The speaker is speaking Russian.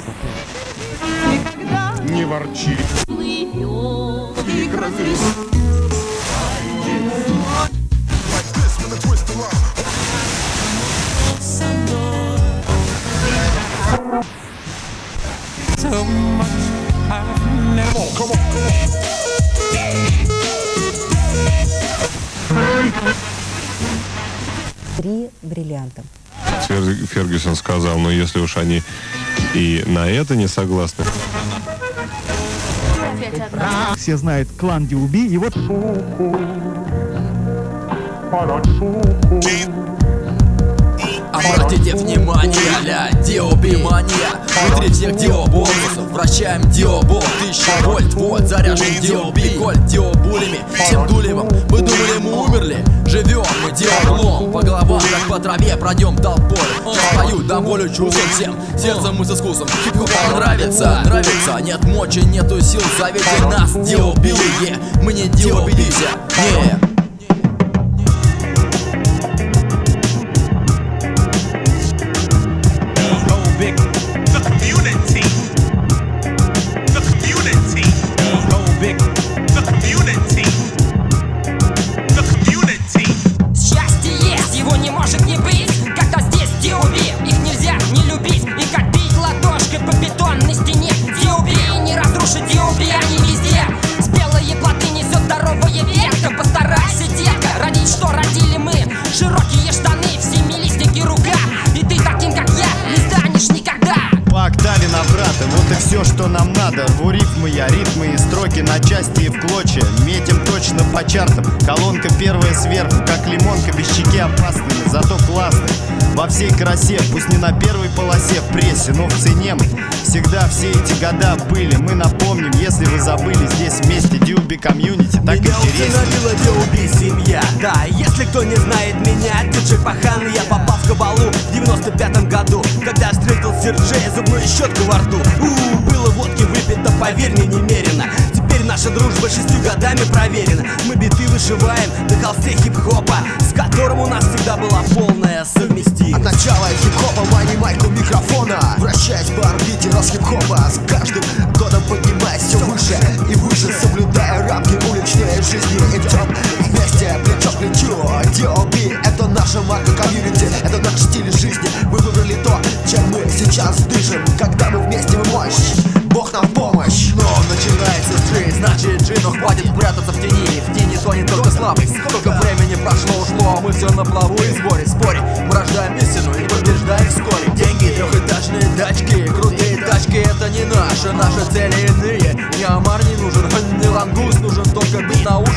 Не ворчи. Три бриллианта. Фергюсон сказал, но если уж они и на это не согласны. Все знают клан Диоби, и вот... Обратите внимание, ля, диоби-мания. Внутри всех диобонусов вращаем диобол. 1000 вольт, вот заряжен диоби. Кольт диобулями, всем дулевым. Вы думали, мы умерли? Живем мы диоблом. По головам, как по траве, пройдем толпой. Спою, дам волю чувствам всем. Сердцем мы со вкусом. Хип-хоп вам нравится? Нравится? Нет мочи, нету сил. Зовите нас диоби. Мы не диобились. Не. Вот и все, что нам надо. Рву рифмы я, ритмы и строки на части и в клочья. Метим точно по чартам. Колонка первая сверху, как лимонка, без щеки опасными, зато классный. Во всей красе, пусть не на первой полосе в прессе, но в цене мы всегда все эти года были. Мы напомним, если вы забыли, здесь вместе Диоби комьюнити, так меня интереснее. усыновила Диоби семья. Да, если кто не знает меня, диджей Пахан. Я попал в кабалу в 95-м году, когда встретил Серджея, зубную щетку во рту. Было водки выпито, поверь мне, немерено. Теперь наша дружба 6 годами проверена. Мы биты вышиваем на холсте хип-хопа, с которым у нас всегда была полная совместимость. От начала хип-хопа мани майку микрофона, вращаясь по орбите Росхип-хопа, с каждым годом поднимаясь все выше и выше, соблюдая рамки уличной жизни. Идем вместе, плечо к плечу. Диоби — это наша марка комьюнити, это наш стиль жизни. Мы выбрали то, чем мы сейчас дышим. Когда мы вместе, мы мощь, Бог нам в помощь. Но начинается стрейт, значит джину хватит прятаться в тени. В тени тонет только слабый. Сколько времени прошло, а мы все на плаву и сборе. Спорим, мы рождаем истину и побеждаем вскоре. Деньги, трехэтажные дачки, крутые тачки — это не наши цели иные. Ни омар не нужен, ни лангуст нужен, только бит на